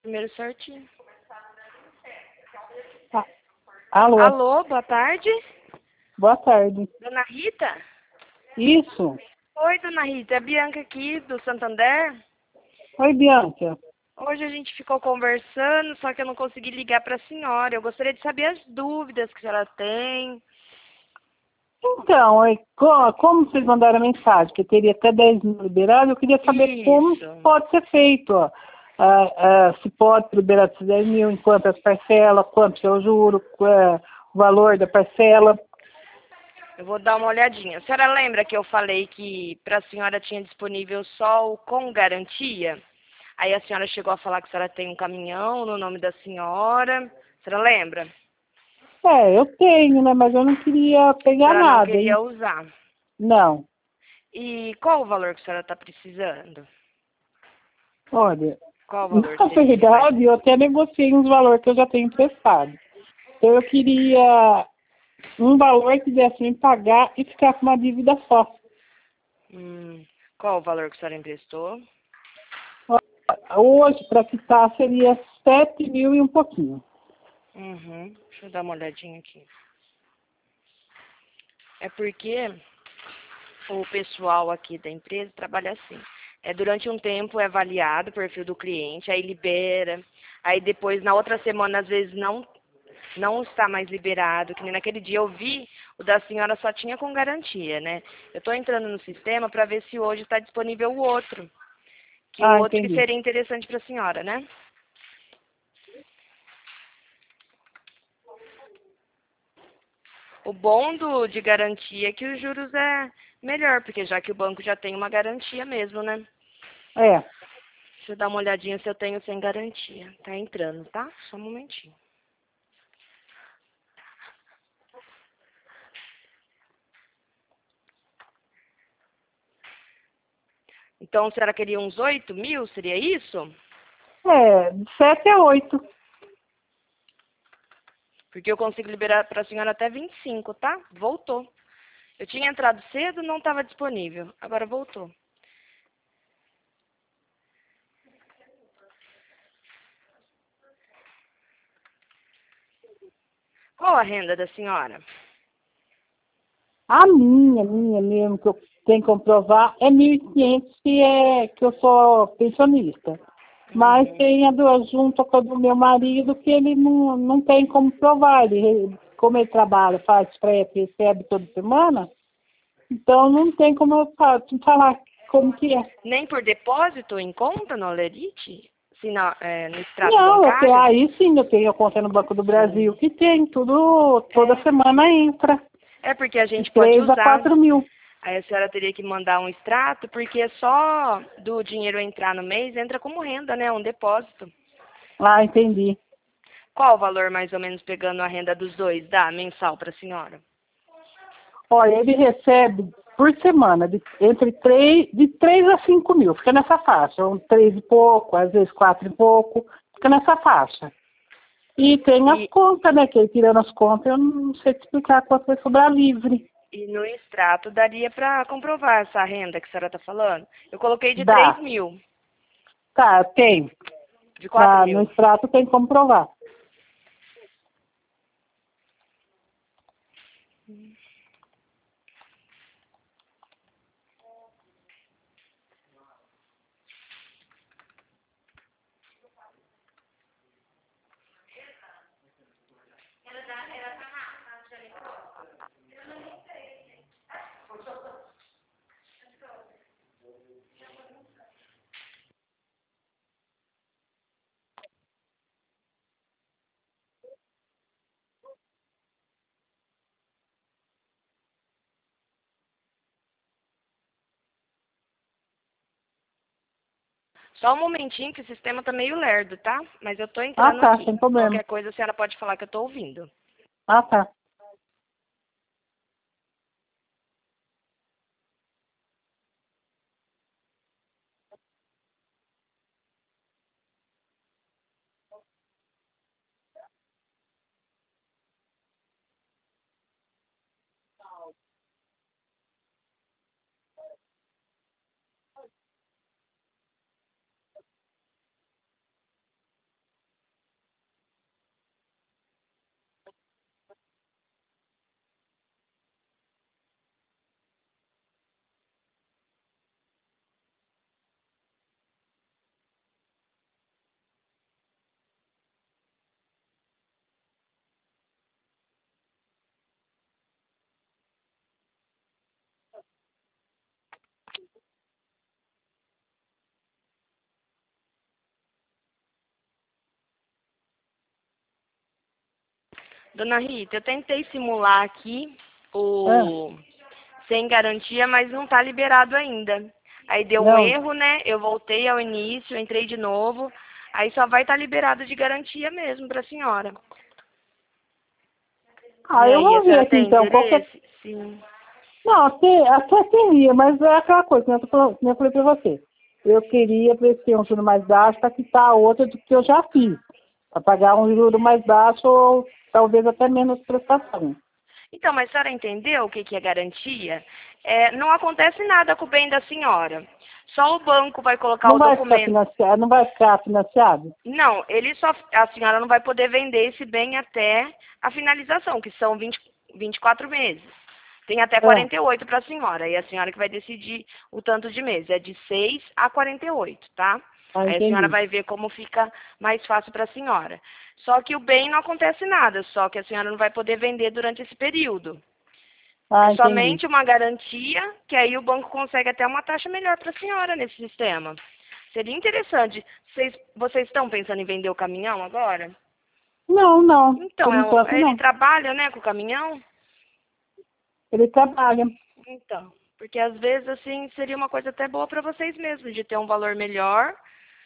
Primeiro certinho. Ah, alô, Alô, boa tarde. boa tarde. Dona Rita? Isso. Oi, Dona Rita. É a Bianca aqui, do Santander. Oi, Bianca. Hoje a gente ficou conversando, só que eu não consegui ligar para a senhora. Eu gostaria de saber as dúvidas que a senhora tem. Então, como vocês mandaram a mensagem, que teria até 10 mil liberados, eu queria saber como Isso. pode ser feito. Ó. Se pode liberar esses 10 mil, em quantas parcelas, quanto é o juro, o valor da parcela. Eu vou dar uma olhadinha. A senhora lembra que eu falei que para a senhora tinha disponível só o com garantia? Aí a senhora chegou a falar que a senhora tem um caminhão no nome da senhora. A senhora lembra? Eu tenho, né? Mas eu não queria A pegar senhora não nada, hein? queria usar. Não. E qual o valor que a senhora está precisando? Olha, Qual o valor na seria, mais ou verdade, eu menos? até negociei uns valores que eu já tenho emprestado. Então, eu queria um valor que desse me pagar e ficar com uma dívida só. Qual o valor que a senhora emprestou? Hoje, para quitar, seria 7 mil e um pouquinho. Deixa eu dar uma olhadinha aqui. É porque o pessoal aqui da empresa trabalha assim. Durante um tempo é avaliado o perfil do cliente, aí libera, aí depois na outra semana às vezes não está mais liberado, que nem naquele dia eu vi, o da senhora só tinha com garantia, né? Eu estou entrando no sistema para ver se hoje está disponível o outro, que o Ah, outro que entendi. seria interessante para a senhora, né? O bom de garantia é que os juros é melhor, porque já que o banco já tem uma garantia mesmo, né? É. Deixa eu dar uma olhadinha se eu tenho sem garantia. Tá entrando, tá? Só um momentinho. Então, a senhora queria uns 8 mil? Seria isso? De 7 a 8. Porque eu consigo liberar para a senhora até 25, tá? Voltou. Eu tinha entrado cedo, não estava disponível. Agora voltou. Qual a renda da senhora? A minha mesmo, que eu tenho que comprovar, é 1.500, que eu sou pensionista. Mas tem a junto com a do meu marido, que ele não tem como provar. Como ele trabalha, faz frete, recebe toda semana, então não tem como eu falar como que é. Nem por depósito em conta no Olerite? Se no extrato Não, bancário? aí sim eu tenho a conta no Banco do Brasil, que tem tudo, toda semana entra, É porque a de gente pode 3 a usar. 4 mil. Aí a senhora teria que mandar um extrato, porque só do dinheiro entrar no mês entra como renda, né? Um depósito. Ah, entendi. Qual o valor, mais ou menos, pegando a renda dos dois, dá mensal para a senhora? Olha, ele recebe por semana de 3 a 5 mil, fica nessa faixa, 3 e pouco, às vezes 4 e pouco, fica nessa faixa. E tem as E, contas, né, que ele tirando as contas, eu não sei te explicar quanto vai sobrar livre. e no extrato daria para comprovar essa renda que a senhora está falando? Eu coloquei de 3 Dá. mil, Tá, tem. de 4 No mil. extrato tem como provar. Só um momentinho que o sistema tá meio lerdo, tá? Mas eu tô Ah, entrando tá, aqui. sem problema. Qualquer coisa a senhora pode falar que eu tô ouvindo. Ah, tá. Dona Rita, eu tentei simular aqui o sem garantia, mas não está liberado ainda. Aí deu um Não. erro, né? Eu voltei ao início, entrei de novo. Aí só vai estar liberado de garantia mesmo para a senhora. Ah, E eu aí, a vou ver senhora aqui tem então. Qualquer... interesse? Sim. Não, até teria, mas é aquela coisa, como eu falei para você. Eu queria ver se tem um juro mais baixo para quitar a outra do que eu já fiz. Para pagar um juro mais baixo ou talvez até menos prestação. Então, mas a senhora entendeu o que é garantia? Não acontece nada com o bem da senhora. Só o banco vai colocar Não o vai ficar documento. financiado, não vai ficar financiado? Não, a senhora não vai poder vender esse bem até a finalização, que são 24 meses. Tem até É. 48 para a senhora. E a senhora que vai decidir o tanto de meses. É de 6 a 48, tá? Ah, Aí a senhora entendi. vai ver como fica mais fácil para a senhora. Só que o bem não acontece nada, só que a senhora não vai poder vender durante esse período. É Ah, entendi. somente uma garantia, que aí o banco consegue até uma taxa melhor para a senhora nesse sistema. Seria interessante. Vocês estão pensando em vender o caminhão agora? Não, não. Então, Por enquanto ele não. trabalha, né, com o caminhão? Ele trabalha. Então, porque às vezes, assim, seria uma coisa até boa para vocês mesmos, de ter um valor melhor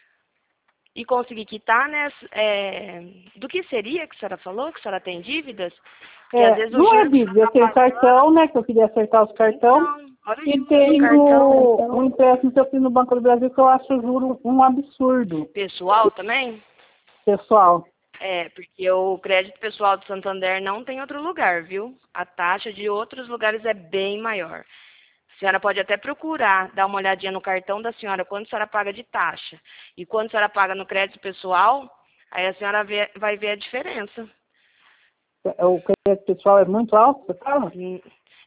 e conseguir quitar, né? Do que seria que a senhora falou, que a senhora tem dívidas? Porque às vezes o Não é juro que a senhora dívida, eu está tenho pagando. cartão, né? Que eu queria acertar os cartão. Então, olha o E juro do tenho cartão. um empréstimo que eu fiz no Banco do Brasil que eu acho o juro um absurdo, Pessoal também? pessoal. Porque o crédito pessoal do Santander não tem outro lugar, viu? A taxa de outros lugares é bem maior. A senhora pode até procurar, dar uma olhadinha no cartão da senhora, quanto a senhora paga de taxa. E quanto a senhora paga no crédito pessoal, aí a senhora vai ver a diferença. O crédito pessoal é muito alto, você fala? Hum,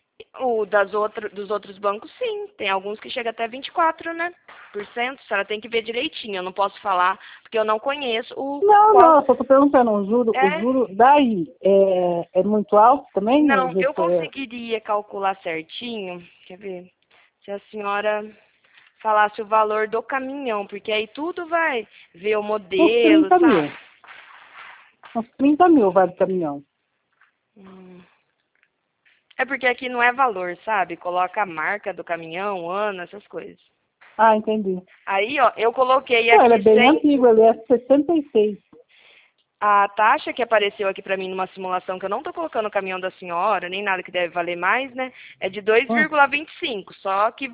dos outros bancos, sim. Tem alguns que chega até 24, né? Por cento. A senhora tem que ver direitinho. Eu não posso falar, porque eu não conheço Não, eu só estou perguntando, o É, juro daí é muito alto também? não, eu conseguiria calcular certinho. Quer ver? Se a senhora falasse o valor do caminhão, porque aí tudo vai ver o Uns modelo, 30 mil. sabe? Uns 30 mil vai do caminhão. Hum. É porque aqui não é valor, sabe? Coloca a marca do caminhão, ano, essas coisas. Ah, entendi. Aí, ó, eu coloquei Não, ele é aqui bem 100. antigo, ele é 66. A taxa que apareceu aqui para mim numa simulação, que eu não estou colocando o caminhão da senhora, nem nada que deve valer mais, né? É de Hum. 2,25. Só que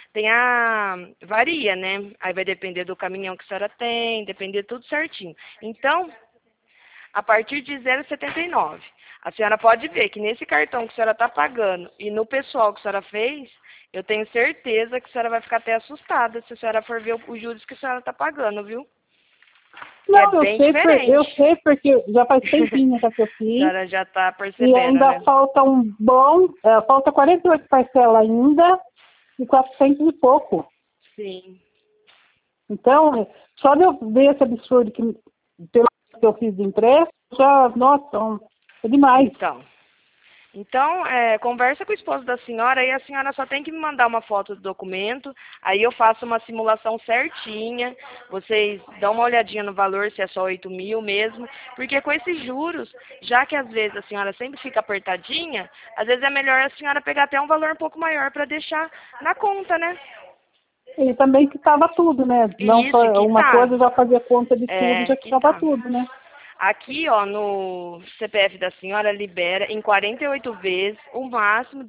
varia, né? Aí vai depender do caminhão que a senhora tem, depender tudo certinho. Então, a partir de 0,79. A senhora pode ver que nesse cartão que a senhora está pagando e no pessoal que a senhora fez, eu tenho certeza que a senhora vai ficar até assustada se a senhora for ver os juros que a senhora está pagando, viu? Que é Não, bem diferente. eu sei porque já faz tempinho que eu A fiz. senhora já está E percebendo, ainda né? falta falta 48 parcelas ainda e 400 e pouco. Sim. Então, só de eu ver esse absurdo pelo que eu fiz de empréstimo, já, nossa, é demais. Então, conversa com o esposo da senhora e a senhora só tem que me mandar uma foto do documento, aí eu faço uma simulação certinha, vocês dão uma olhadinha no valor, se é só 8 mil mesmo, porque com esses juros, já que às vezes a senhora sempre fica apertadinha, às vezes é melhor a senhora pegar até um valor um pouco maior para deixar na conta, né? E também quitava tudo, né? Não Isso, só uma quitar. coisa, já fazia conta de tudo, já quitava Quitar. tudo, né? Aqui, ó, no CPF da senhora, libera em 48 vezes, o máximo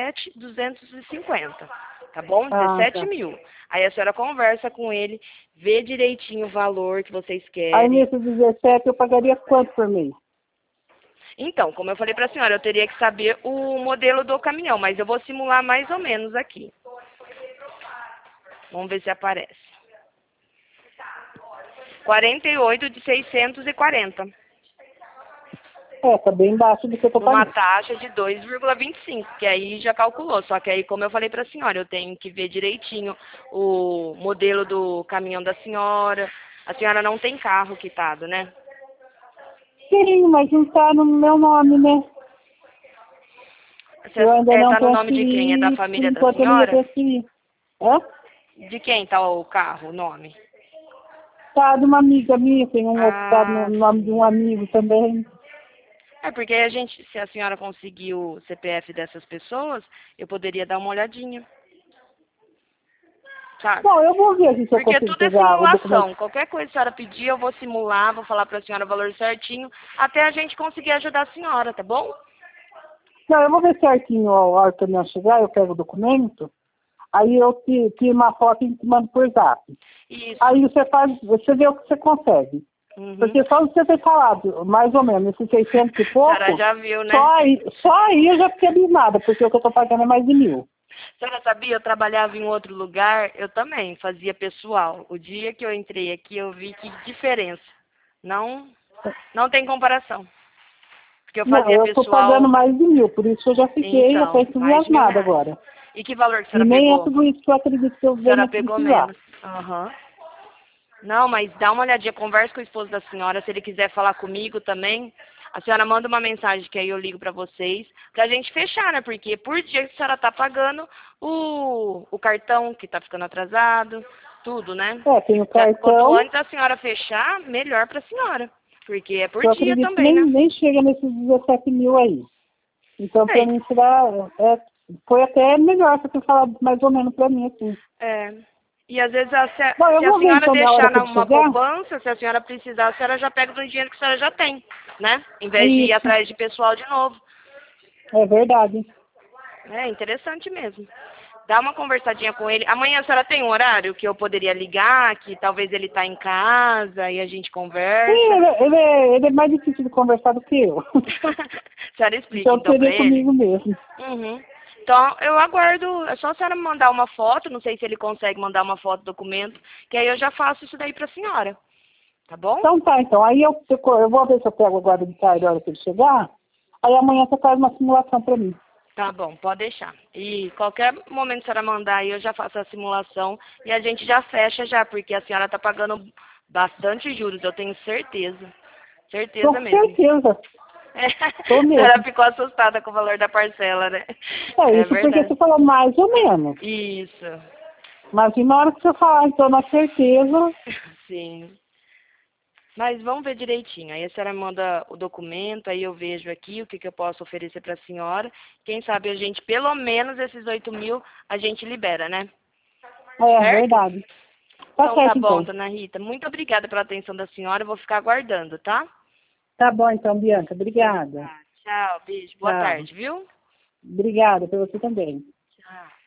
17.250, tá bom? Ah, 17 tá. mil. Aí a senhora conversa com ele, vê direitinho o valor que vocês Aí querem. nesses 17 eu pagaria quanto por mês? Então, como eu falei para a senhora, eu teria que saber o modelo do caminhão, mas eu vou simular mais ou menos aqui. Vamos ver se aparece. 48 de 640. Tá bem baixo do que eu tô Numa pagando. taxa de 2,25, que aí já calculou. Só que aí, como eu falei para a senhora, eu tenho que ver direitinho o modelo do caminhão da senhora. A senhora não tem carro quitado, né? Sim, mas não tá no meu nome, né? Você Eu ainda não tá no nome de quem? É da transferi, por família da enquanto eu não ia senhora? transferir. Hã? De quem tá o carro, o nome? Tá de uma amiga minha, tem um outro tá no Ah, nome de um sim. amigo também. É, porque aí se a senhora conseguir o CPF dessas pessoas, eu poderia dar uma olhadinha. Sabe? Bom, eu vou ver se eu Porque consigo tudo é pegar o documento. simulação. Qualquer coisa que a senhora pedir, eu vou simular, vou falar para a senhora o valor certinho, até a gente conseguir ajudar a senhora, tá bom? Não, eu vou ver certinho a hora que eu chegar, eu pego o documento, aí eu tiro uma foto e te mando por zap. Isso. Aí você vê o que você consegue. Uhum. Porque só você ter falado, mais ou menos, esses 600 e pouco, A senhora já viu, né? só aí eu já fiquei abismada, porque o que eu tô pagando é mais de 1.000. A senhora sabia, eu trabalhava em outro lugar, eu também fazia pessoal. O dia que eu entrei aqui, eu vi que diferença. Não tem comparação. Porque eu Não, fazia eu tô pagando pessoal, mais de 1.000, por isso eu já fiquei então, até mais de R$ 1.000. entusiasmada agora. E que valor que a E senhora nem é pegou? tudo isso que eu acredito que eu A senhora venha pegou precisar. menos. Aham. Não, mas dá uma olhadinha, conversa com o esposo da senhora, se ele quiser falar comigo também, a senhora manda uma mensagem que aí eu ligo pra vocês, pra gente fechar, né? Porque por dia que a senhora tá pagando o cartão que tá ficando atrasado, tudo, né? É, tem o Quanto cartão, antes a senhora fechar, melhor pra senhora. Porque é por eu dia acredito que também, né? nem chega nesses 17 mil aí. Então, É, pra mim, foi até melhor você ter falado mais ou menos pra mim, assim. é. E às vezes, Bom, eu se a vou ver senhora então na hora deixar que ele numa chegar. poupança, se a senhora precisar, a senhora já pega do dinheiro que a senhora já tem, né? Em vez de ir Isso, atrás de pessoal de novo. é verdade. É interessante mesmo. Dá uma conversadinha com ele. Amanhã a senhora tem um horário que eu poderia ligar, que talvez ele tá em casa e a gente Sim, conversa. ele é mais difícil de conversar do que eu. A senhora explica Então então pra seria ele? comigo mesmo. Uhum. Então, eu aguardo, é só a senhora me mandar uma foto, não sei se ele consegue mandar uma foto do documento, que aí eu já faço isso daí pra senhora. Tá bom? Então tá, então. Aí eu vou ver se eu pego agora de tarde a hora que ele chegar. Aí amanhã você faz uma simulação pra mim. Tá bom, pode deixar. E qualquer momento que a senhora mandar aí, eu já faço a simulação e a gente já fecha já, porque a senhora tá pagando bastante juros, eu tenho certeza. Certeza Com mesmo. certeza. É, Tô a senhora mesmo. ficou assustada com o valor da parcela, né? É É isso porque verdade. você falou mais ou menos. Isso. Mas e na hora que você falar, então, na certeza, Sim. Mas vamos ver direitinho. Aí a senhora manda o documento, aí eu vejo aqui o que, que eu posso oferecer para a senhora. Quem sabe a gente, pelo menos esses 8.000, a gente libera, né? é Certo? verdade. Tá Então tá certo, bom, então. dona Rita. Muito obrigada pela atenção da senhora. Eu vou ficar aguardando, tá? Tá bom, então, Bianca. Então Obrigada. tá. Tchau, beijo. Boa Tchau. tarde, viu? Obrigada pra você também. Tchau.